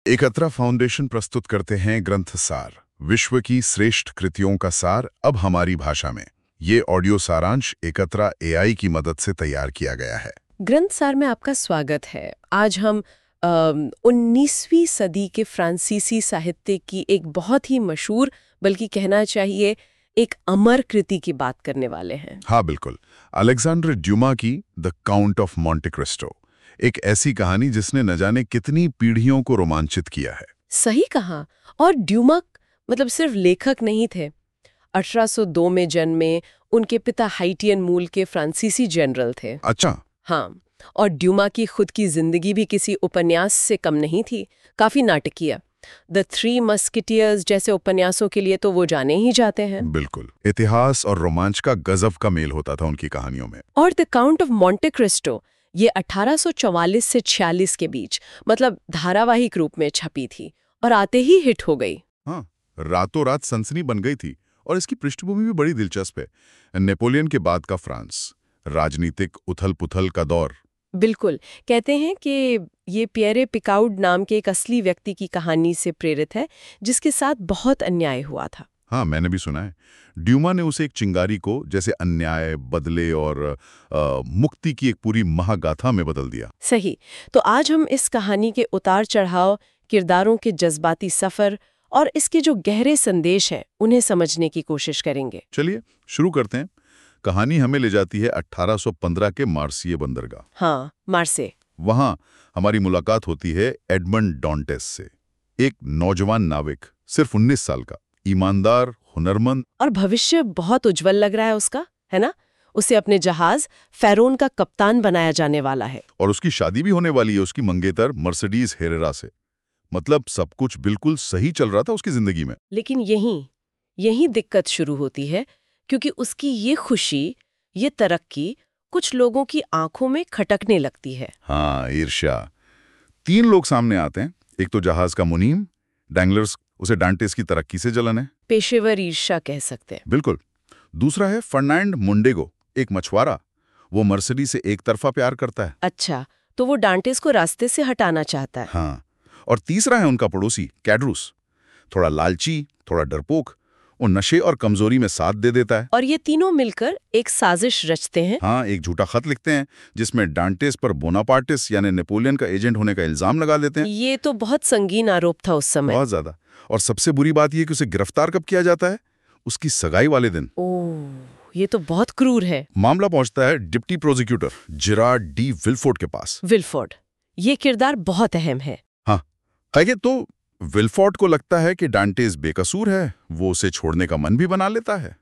एकत्रा foundation प्रस्तुत करते हैं ग्रंथ सार, विश्व की श्रेष्ठ कृतियों का सार अब हमारी भाषा में। ये ऑडियो सारांश एकत्रा एआई की मदद से तैयार किया गया है। ग्रंथ सार में आपका स्वागत है। आज हम 19वीं सदी के फ्रांसीसी साहित्य की एक बहुत ही मशहूर, बल्कि कहना चाहिए एक अमर कृति की बात करने वाले हैं। हाँ बिल्कुल, अलेक्जेंडर ड्यूमा की the count of Monte Cristo, एक ऐसी कहानी जिसने न जाने कितनी पीढ़ियों को रोमांचित किया है। सही कहा। और ड्यूमा मतलब सिर्फ लेखक नहीं थे। 1802 में जन्मे, उनके पिता हाइटियन मूल के फ्रांसीसी जनरल थे। अच्छा। हाँ, और ड्यूमा की खुद की जिंदगी भी किसी उपन्यास से कम नहीं थी, काफी नाटकीय। द थ्री मस्केटियर्स जैसे उपन्यासों के लिए तो वो जाने ही जाते हैं। बिल्कुल, इतिहास और रोमांच का गजब का मेल होता था उनकी कहानियों में। और the count of Monte Cristo ये 1844 से 46 के बीच, मतलब धारावाहिक रूप में छपी थी और आते ही हिट हो गई। हाँ, रातों रात सनसनी बन गई थी। और इसकी पृष्ठभूमि भी बड़ी दिलचस्प है। नेपोलियन के बाद का फ्रांस, राजनीतिक उथल-पुथल का दौर। बिल्कुल, कहते हैं कि ये पियरे पिकाउड नाम के एक असली व्यक्ति की कहानी से प्रेरित है, जिसके साथ बहुत अन्याय हुआ था। हाँ, मैंने भी सुना है। ड्यूमा ने उसे एक चिंगारी को जैसे अन्याय, बदले और मुक्ति की एक पूरी महागाथा में बदल दिया। सही। तो आज हम इस कहानी के उतार चढ़ाव, किरदारों के जज्बाती सफर और इसके जो गहरे संदेश हैं, उन्हें समझने की कोशिश करेंगे। चलिए शुरू करते हैं। कहानी हमें ले जाती है 1815 के मार्सिये बंदरगाह। हाँ, मार्से। वहां हमारी मुलाकात होती है एडमंड डॉन्टेस से, एक नौजवान नाविक, सिर्फ 19 साल का, ईमानदार, हुनरमंद। और भविष्य बहुत उज्जवल लग रहा है उसका, है ना? उसे अपने जहाज फेरोन का कप्तान बनाया जाने वाला है। और उसकी शादी भी होने वाली है उसकी मंगेतर मर्सिडीज हेरेरा से। मतलब सब कुछ बिल्कुल सही चल रहा था उसकी जिंदगी में। लेकिन यही दिक्कत शुरू होती है, क्योंकि उसकी ये खुशी, ये तरक्की कुछ लोगों की आंखों में खटकने लगती है। हाँ, ईर्ष्या। 3 लोग सामने आते हैं। एक तो जहाज का मुनीम डैंगलर्स, उसे डांटेस की तरक्की से जलन है। पेशेवर ईर्ष्या कह सकते हैं। बिल्कुल। दूसरा है फर्नांड मुंडेगो, एक मछुआरा। वो मर्सिडीज से एक तरफा प्यार करता है। अच्छा, तो वो डांटेस को रास्ते से हटाना चाहता है। हाँ। और तीसरा है उनका पड़ोसी कैड्रूस, थोड़ा लालची, थोड़ा डरपोक। वो नशे और कमजोरी में साथ दे देता है। और ये तीनों मिलकर एक साजिश रचते हैं। हाँ, एक झूठा खत लिखते हैं जिसमें डांटेस पर बोनापार्टिस यानी नेपोलियन का एजेंट होने का इल्जाम लगा देते हैं। ये तो बहुत संगीन आरोप था उस समय। बहुत ज्यादा। और सबसे बुरी बात यह कि उसे गिरफ्तार कब किया जाता है? उसकी सगाई वाले दिन। ओह, ये तो बहुत क्रूर है। मामला पहुंचता है deputy prosecutor Gerard de Villefort के पास। विल्फोर्ड, ये किरदार बहुत अहम है। हाँ, है तो विल्फोर्ड को लगता है कि डांटेस बेकसूर है, वो उसे छोड़ने का मन भी बना लेता है।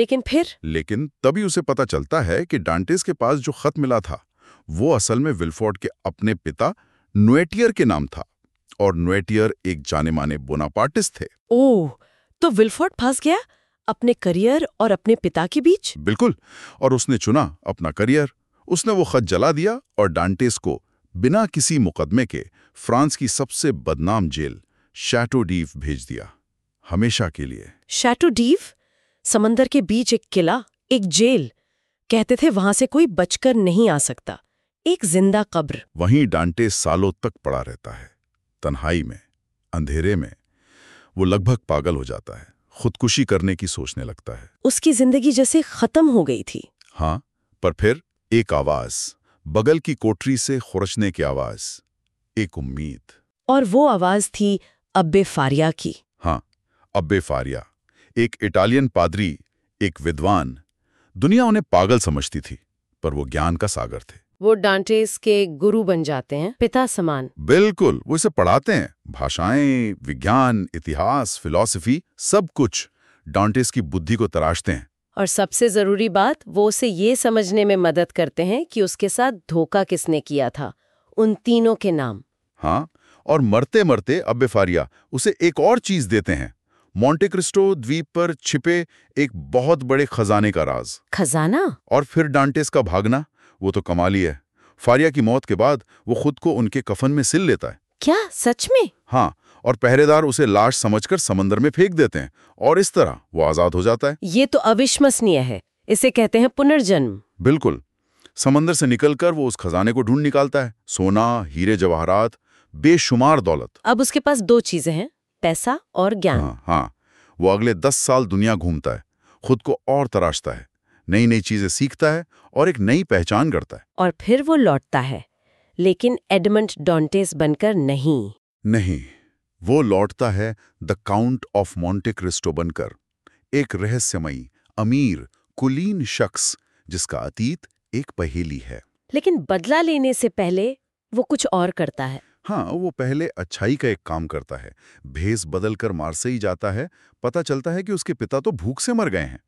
लेकिन तभी उसे पता चलता है कि डांटेस के पास जो खत मिला था वो असल में विल्फोर्ड के अपने पिता नोएटियर के नाम था। और नोएटियर एक जाने माने बोनापार्टिस्ट थे। ओह, तो विल्फोर्ड फंस गया अपने करियर और अपने पिता के बीच। बिल्कुल। और उसने चुना अपना करियर। उसने वो खत जला दिया और डांटेस को बिना किसी मुकदमे के फ्रांस की सबसे बदनाम जेल शैटो डीव भेज दिया, हमेशा के लिए। Chateau d'If? समंदर के बीच एक किला, एक जेल। कहते थे वहां से कोई बचकर नहीं आ सकता, एक जिंदा कब्र। वहीं डांटेस सालों तक पड़ा रहता है, तन्हाई में, अंधेरे में। वो लगभग पागल हो जाता है, खुदकुशी करने की सोचने लगता है। उसकी जिंदगी जैसे खत्म हो गई थी। हाँ, पर फिर एक आवाज, बगल की कोठरी से खुरचने की आवाज, एक उम्मीद। और वो आवाज थी अब्बे फारिया की। हाँ, अब्बे फारिया, एक इटालियन पादरी, एक विद्वान। दुनिया उन्हें पागल समझती थी, पर वो ज्ञान का सागर थे। वो डांटेस के गुरु बन जाते हैं, पिता समान। बिल्कुल, वो इसे पढ़ाते हैं। भाषाएं, विज्ञान, इतिहास, फिलॉसफी, सब कुछ डांटेस की बुद्धि को तराशते हैं। और सबसे जरूरी बात, वो उसे ये समझने में मदद करते हैं कि उसके साथ धोखा किसने किया था, उन तीनों के नाम। हाँ, और मरते मरते अब्बे फारिया उसे एक और चीज देते हैं, मोंटे क्रिस्टो द्वीप पर छिपे एक बहुत बड़े खजाने का राज। खजाना? और फिर डांटेस का भागना, वो तो कमाल ही है। फारिया की मौत के बाद वो खुद को उनके कफन में सिल लेता है। क्या, सच में? हाँ, और पहरेदार उसे लाश समझकर समंदर में फेंक देते हैं और इस तरह वो आजाद हो जाता है। ये तो अविश्वसनीय है। इसे कहते हैं पुनर्जन्म। बिल्कुल। समंदर से निकलकर वो उस खजाने को ढूंढ निकालता है, सोना, हीरे जवाहरात, बेशुमार दौलत। अब उसके पास दो चीजें हैं, पैसा और ज्ञान। हाँ, वो अगले 10 साल दुनिया घूमता है, खुद को और तराशता है, नई नई चीजें सीखता है और एक नई पहचान करता है। और फिर वो लौटता है, लेकिन एडमंड डॉन्टेस बनकर नहीं। नहीं, वो लौटता है the count of Monte Cristo बनकर, एक रहस्यमयी, अमीर, कुलीन शख्स जिसका अतीत एक पहेली है। लेकिन बदला लेने से पहले वो कुछ और करता है। हाँ, वो पहले अच्छाई का एक काम करता है, भेष बदलकर मार्सेई जाता है। पता चलता है कि उसके पिता तो भूख से मर गए हैं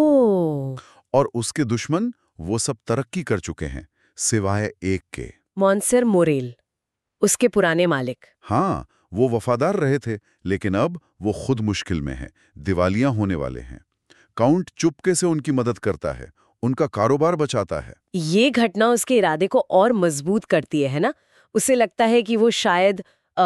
ओह, और उसके दुश्मन वो सब तरक्की कर चुके हैं, सिवाय एक के। मॉन्सर मोरेल, उसके पुराने मालिक। हाँ, वो वफादार रहे थे, लेकिन अब वो खुद मुश्किल में हैं, दिवालिया होने वाले हैं। काउंट चुपके से उनकी मदद करता है, उनका कारोबार बचाता है। ये घटना उसके इरादे को और मजबूत करती है ना? उसे लगता है कि वो शायद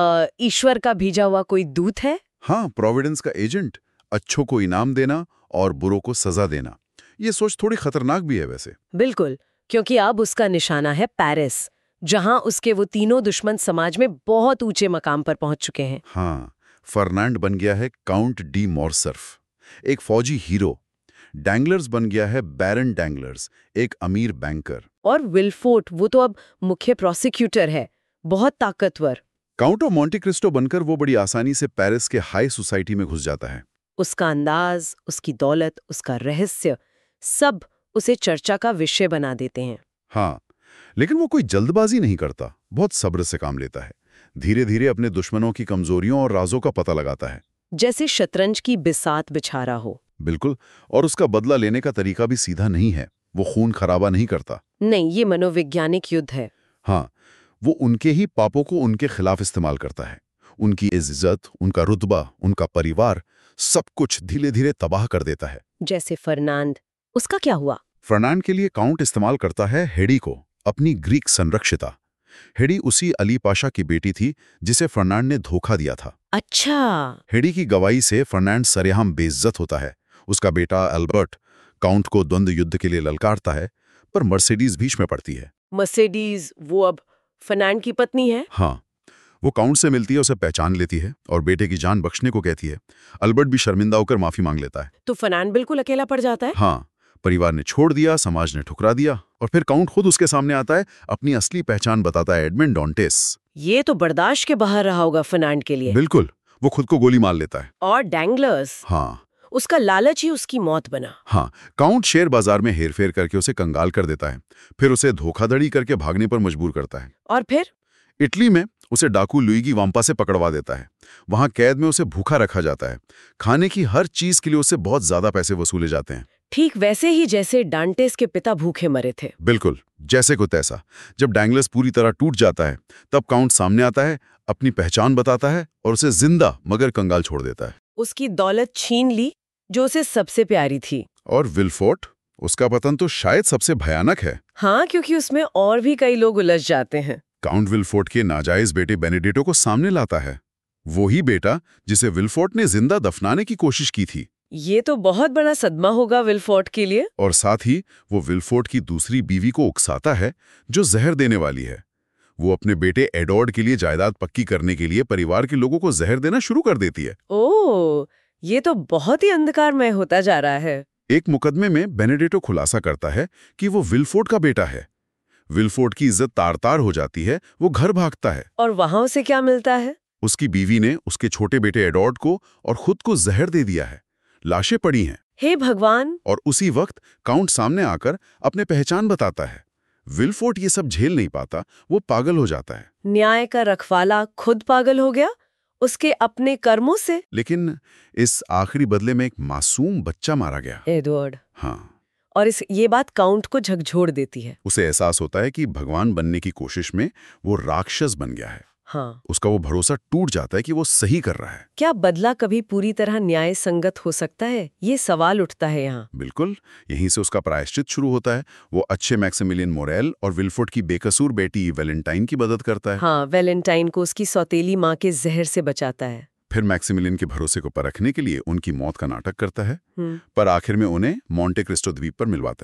ईश्वर का भेजा हुआ कोई दूत है। हाँ, प्रोविडेंस का एजेंट, अच्छों को इनाम देना और बुरों को सजा देना। ये सोच थोड़ी खतरनाक भी है वैसे। बिल्कुल, क्योंकि अब उसका निशाना है पेरिस, जहां उसके वो तीनों दुश्मन समाज में बहुत ऊंचे मकाम पर पहुंच चुके हैं। हाँ, फर्नांड बन गया है काउंट डी मोर्सर्फ, एक फौजी हीरो। डैंगलर्स बन गया है बैरन डैंगलर्स, एक अमीर बैंकर। और विल्फोर्ट, वो तो अब मुख्य प्रोसिक्यूटर है, बहुत ताकतवर। काउंट ऑफ मोंटे क्रिस्टो बनकर वो बड़ी आसानी से पेरिस के हाई सोसाइटी में घुस जाता है। उसका अंदाज, उसकी दौलत, उसका रहस्य, सब उसे चर्चा का विषय बना देते हैं। हाँ, लेकिन वो कोई जल्दबाजी नहीं करता, बहुत सब्र से काम लेता है। धीरे धीरे अपने दुश्मनों की कमजोरियों और राजों का पता लगाता है, जैसे शतरंज की बिसात बिछा रहा हो। बिल्कुल। और उसका बदला लेने का तरीका भी सीधा नहीं है, वो खून खराबा नहीं करता। नहीं, ये मनोवैज्ञानिक युद्ध है। हाँ, वो उनके ही पापों को उनके खिलाफ इस्तेमाल करता है। उनकी इज्जत, उनका रुतबा, उनका परिवार, सब कुछ धीरे धीरे तबाह कर देता है। जैसे फर्नांड, उसका क्या हुआ? फर्नांड के लिए काउंट इस्तेमाल करता है हेडी को, अपनी ग्रीक संरक्षिता। हेडी उसी अली पाशा की बेटी थी जिसे फर्नांड ने धोखा दिया था। अच्छा। हेडी की गवाही से फर्नांड सरेआम बेइज्जत होता है। उसका बेटा अल्बर्ट काउंट को द्वंद्व युद्ध के लिए ललकारता है, पर मर्सिडीज बीच में पड़ती है। मर्सिडीज, वो अब फर्नांड की पत्नी है। हाँ, वो काउंट से मिलती है, उसे पहचान लेती है और बेटे की जान बख्शने को कहती है। अल्बर्ट भी शर्मिंदा होकर माफी मांग लेता है। तो फर्नांड बिल्कुल अकेला पड़ जाता है। हाँ, परिवार ने छोड़ दिया, समाज ने ठुकरा दिया, और फिर काउंट खुद उसके सामने आता है, अपनी असली पहचान बताता है, एडमंड डॉन्टेस। ये तो बर्दाश्त के बाहर रहा होगा फर्नांड के लिए। बिल्कुल, वो खुद को गोली मार लेता है। और डैंगलर्स, हाँ, उसका लालच ही उसकी मौत बना। हाँ, काउंट शेयर बाजार में हेरफेर करके उसे कंगाल कर देता है, फिर उसे धोखाधड़ी करके भागने पर मजबूर करता है। और फिर इटली में उसे डाकू लुइगी वाम्पा से पकड़वा देता है। वहां कैद में उसे भूखा रखा जाता है, खाने की हर चीज के लिए उससे बहुत ज्यादा पैसे वसूले जाते हैं। ठीक वैसे ही जैसे डांटेस के पिता भूखे मरे थे। बिल्कुल, जैसे को तैसा। जब डैंगलर्स पूरी तरह टूट जाता है, तब काउंट सामने आता है, अपनी पहचान बताता है और उसे जिंदा मगर कंगाल छोड़ देता है। उसकी दौलत छीन ली जो उसे सबसे प्यारी थी। और विल्फोर्ट, उसका पतन तो शायद सबसे भयानक है। हाँ, क्योंकि उसमें और भी कई लोग उलझ जाते हैं। काउंट विल्फोर्ट के नाजायज बेटे बेनेडिटो को सामने लाता है, वही बेटा जिसे विल्फोर्ट ने जिंदा दफनाने की कोशिश की थी। ये तो बहुत बड़ा सदमा होगा विल्फोर्ट के लिए। और साथ ही वो विल्फोर्ट की दूसरी बीवी को उकसाता है, जो जहर देने वाली है। वो अपने बेटे एडवर्ड के लिए जायदाद पक्की करने के लिए परिवार के लोगों को जहर देना शुरू कर देती है। ओह, ये तो बहुत ही अंधकारमय होता जा रहा है। एक मुकदमे में बेनेडिटो खुलासा करता है कि वो विल्फोर्ट का बेटा है। विल्फोर्ट की इज्जत तार-तार हो जाती है, वो घर भागता है। और वहां उसे क्या मिलता है? उसकी बीवी ने उसके छोटे बेटे एडवर्ड को और खुद को जहर दे दिया है। लाशें पड़ी हैं। हे भगवान! और उसी वक्त काउंट सामने आकर अपने पहचान बताता है। विल्फोर्ट ये सब झेल नहीं पाता, वो पागल हो जाता है। न्याय का रखवाला खुद पागल हो गया उसके अपने कर्मों से। लेकिन इस आखिरी बदले में एक मासूम बच्चा मारा गया। एडवर्ड। हाँ, और ये बात काउंट को झकझोर देती है। उसे एहसास होता है कि भगवान बनने की कोशिश में वो राक्षस बन गया है। हाँ, उसका वो भरोसा टूट जाता है कि वो सही कर रहा है। क्या बदला कभी पूरी तरह न्याय संगत हो सकता है? ये सवाल उठता है यहाँ। बिल्कुल, यहीं से उसका प्रायश्चित शुरू होता है। वो अच्छे मैक्सिमिलियन मोरेल और विल्फोर्ट की बेकसूर बेटी वैलेंटाइन की मदद करता है। हाँ, वैलेंटाइन को उसकी सौतेली माँ के जहर से बचाता है। फिर मैक्सिमिलियन के भरोसे को परखने के लिए उनकी मौत का नाटक करता है, पर आखिर में उन्हें मोंटे क्रिस्टो द्वीप पर मिलवाता है।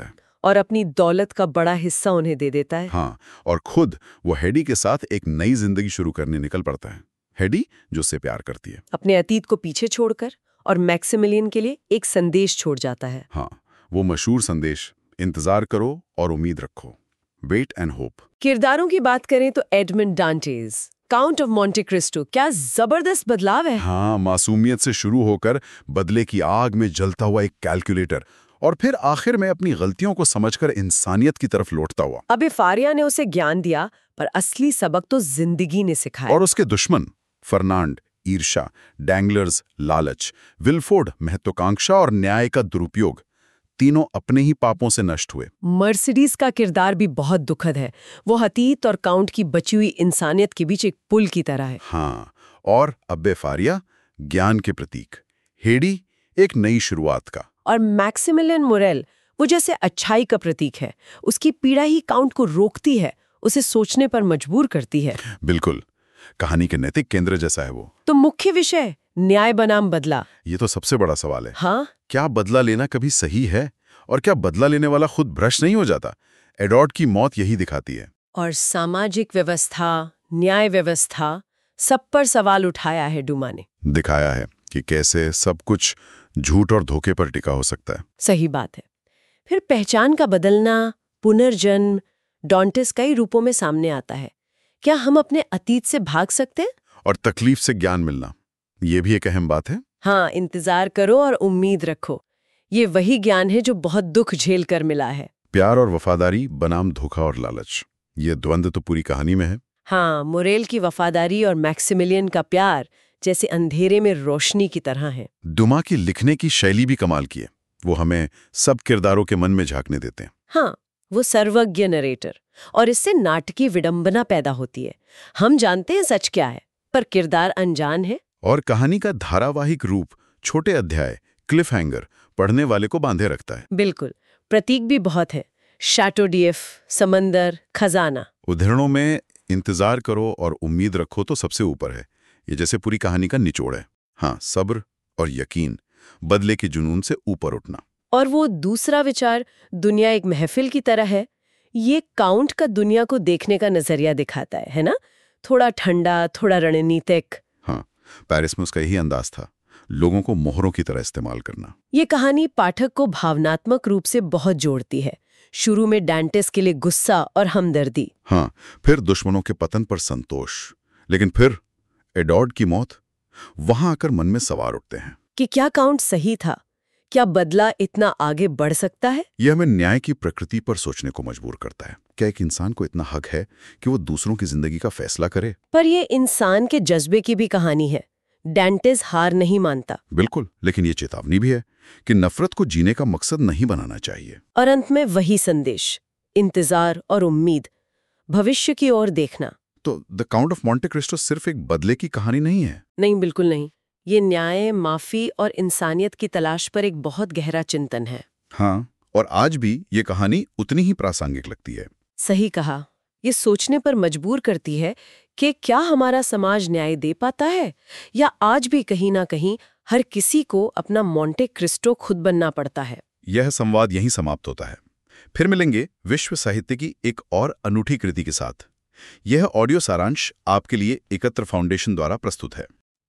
और अपनी दौलत का बड़ा हिस्सा उन्हें दे देता है। हाँ, और खुद वो हेडी के साथ एक नई जिंदगी शुरू करने निकल पड़ता है। हेडी जो उससे प्यार करती है, अपने अतीत को पीछे छोड़कर, और मैक्सिमिलियन के लिए एक संदेश छोड़ जाता है। हाँ, वो मशहूर संदेश, इंतजार करो और उम्मीद रखो, वेट एंड होप। किरदारों की बात करें तो Edmond Dantes, count of Monte Cristo, क्या जबरदस्त बदलाव है। हाँ, मासूमियत से शुरू होकर बदले की आग में जलता हुआ एक कैलकुलेटर, और फिर आखिर में अपनी गलतियों को समझकर इंसानियत की तरफ लौटता हुआ। अबे फारिया ने उसे ज्ञान दिया, पर असली सबक तो जिंदगी ने सिखाया। और उसके दुश्मन, फर्नांड, ईर्ष्या, डैंगलर्स, लालच, विल्फोर्ड, महत्वाकांक्षा और न्याय का दुरुपयोग, तीनों अपने ही पापों से नष्ट हुए। मर्सिडीज का किरदार भी बहुत दुखद है। वो हतीत और काउंट की बची हुई इंसानियत के बीच एक पुल की तरह है। हाँ, और अब्बे फारिया ज्ञान के प्रतीक, हेडी एक नई शुरुआत का, और मैक्सिमिलियन मोरेल वो जैसे अच्छाई का प्रतीक है। उसकी पीड़ा ही काउंट को रोकती है, उसे सोचने पर मजबूर करती है। बिल्कुल, कहानी के नैतिक केंद्र जैसा है वो। तो मुख्य विषय न्याय बनाम बदला, ये तो सबसे बड़ा सवाल है। हाँ, क्या बदला लेना कभी सही है, और क्या बदला लेने वाला खुद भ्रष्ट नहीं हो जाता? एडॉर्ड की मौत यही दिखाती है। और सामाजिक व्यवस्था, न्याय व्यवस्था, सब पर सवाल उठाया है डुमा ने। दिखाया है कि कैसे सब कुछ झूठ और धोखे पर टिका हो सकता है। सही बात है। फिर पहचान का बदलना, पुनर्जन्म, डॉन्टेस कई रूपों में सामने आता है। क्या हम अपने अतीत से भाग सकते हैं? और तकलीफ से ज्ञान मिलना, ये भी एक अहम बात है। हाँ, इंतजार करो और उम्मीद रखो, ये वही ज्ञान है जो बहुत दुख झेल कर मिला है। प्यार और वफादारी बनाम धोखा और लालच, ये द्वंद्व तो पूरी कहानी में है। हाँ, मोरेल की वफादारी और मैक्सिमिलियन का प्यार जैसे अंधेरे में रोशनी की तरह है। डुमा की लिखने की शैली भी कमाल की है। वो हमें सब किरदारों के मन में झांकने देते हैं। हाँ, वो सर्वज्ञ नरेटर, और इससे नाटकीय विडंबना पैदा होती है। हम जानते हैं सच क्या है, पर किरदार अनजान है। और कहानी का धारावाहिक रूप, छोटे अध्याय, क्लिफ हैंगर, पढ़ने वाले को बांधे रखता है। बिल्कुल, प्रतीक भी बहुत है। शैटोडियफ, समंदर, खजाना। उदाहरणों में इंतजार करो और उम्मीद रखो तो सबसे ऊपर है। ये जैसे पूरी कहानी का निचोड़ है। हाँ, सब्र और यकीन, बदले के जुनून से ऊपर उठना। और वो दूसरा विचार, दुनिया एक महफिल की तरह है, ये काउंट का दुनिया को देखने का नजरिया दिखाता है ना? थोड़ा ठंडा, थोड़ा रणनीतिक। हाँ, पेरिस में उसका यही अंदाज था, लोगों को मोहरों की तरह इस्तेमाल करना। ये कहानी पाठक को भावनात्मक रूप से बहुत जोड़ती है। शुरू में डांटेस के लिए गुस्सा और हमदर्दी, हाँ, फिर दुश्मनों के पतन पर संतोष, लेकिन फिर एडॉर्ड की मौत, वहां आकर मन में सवाल उठते हैं कि क्या काउंट सही था? क्या बदला इतना आगे बढ़ सकता है? यह हमें न्याय की प्रकृति पर सोचने को मजबूर करता है। क्या एक इंसान को इतना हक है कि वो दूसरों की जिंदगी का फैसला करे? पर ये इंसान के जज्बे की भी कहानी है। डांटेस हार नहीं मानता। बिल्कुल, लेकिन ये चेतावनी भी है कि नफरत को जीने का मकसद नहीं बनाना चाहिए। और अंत में वही संदेश, इंतजार और उम्मीद, भविष्य की ओर देखना। तो the count of Monte Cristo सिर्फ एक बदले की कहानी नहीं है। नहीं, बिल्कुल नहीं। ये न्याय, माफी और इंसानियत की तलाश पर एक बहुत गहरा चिंतन है। हाँ, और आज भी ये कहानी उतनी ही प्रासंगिक लगती है। सही कहा। ये सोचने पर मजबूर करती है कि क्या हमारा समाज न्याय दे पाता है, या आज भी कहीं ना कहीं हर किसी को अपना मोंटे क्रिस्टो खुद बनना पड़ता है। यह संवाद यहीं समाप्त होता है। फिर मिलेंगे विश्व साहित्य की एक और अनूठी कृति के साथ। यह ऑडियो सारांश आपके लिए एकत्र फाउंडेशन द्वारा प्रस्तुत है।